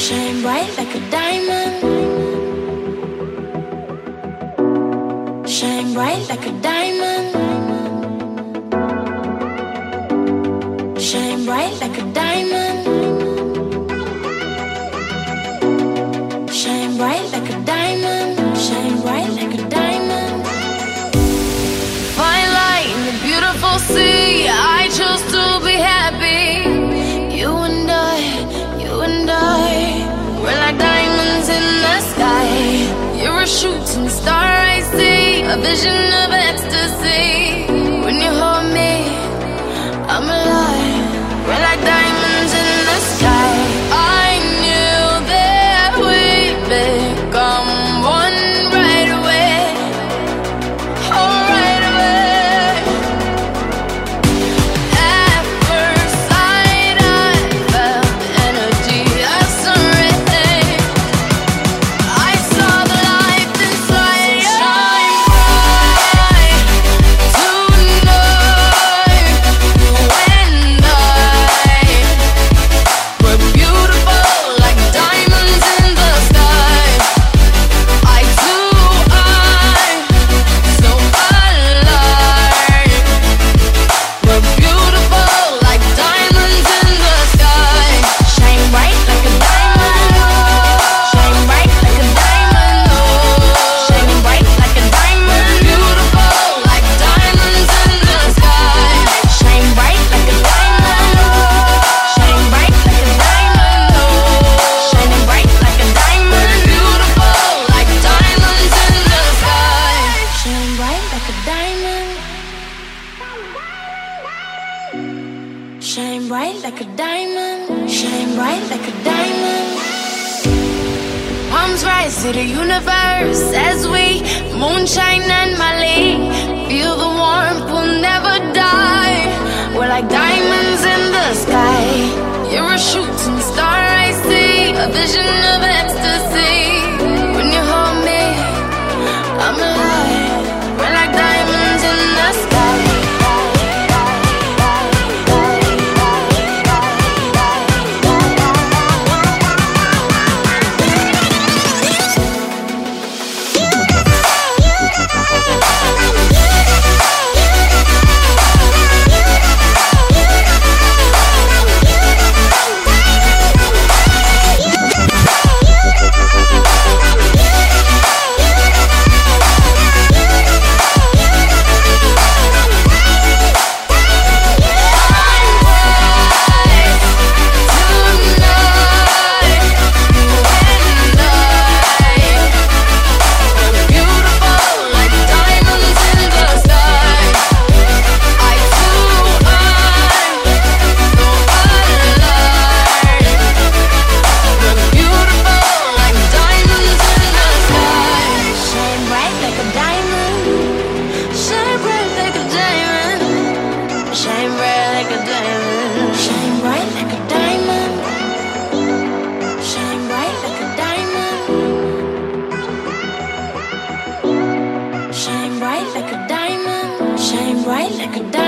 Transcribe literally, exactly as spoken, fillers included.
Shine bright like a diamond. Shine bright like a diamond. Shine bright like a diamond. Shine bright like a diamond. Shine bright like a diamond. Fine light in the beautiful sea. I chose to be happy. You and I, you and I, we're like diamonds in the sky. You're a shooting star I see, a vision of ecstasy. When you hold me, I'm alive. We're like diamonds in the sky. I knew that we'd become one right away. Oh, right away. At first sight, I felt the energy of sun rays. I saw the light inside. Shine bright tonight. You and I, we're beautiful like diamonds in the sky. I too, I'm so alive. We're beautiful like diamonds in the sky. Shine bright like a diamond. Shine bright like a diamond. Shine bright like a diamond. Beautiful like diamonds in the sky. Shine bright like a diamond. Shine bright like a diamond. Shining bright like a diamond. Beautiful like diamonds in the sky. Shine bright like a diamond. Shine bright like a diamond. Shine bright like a diamond. Palms rise to the universe as we moonshine and Mali. Feel the warmth, we'll never die. We're like diamonds in the sky. You're a shooting star I see, a vision of ecstasy. When you hold me, I'm alive. We're like diamonds in the sky. Shine bright like a diamond. Shine bright like a diamond.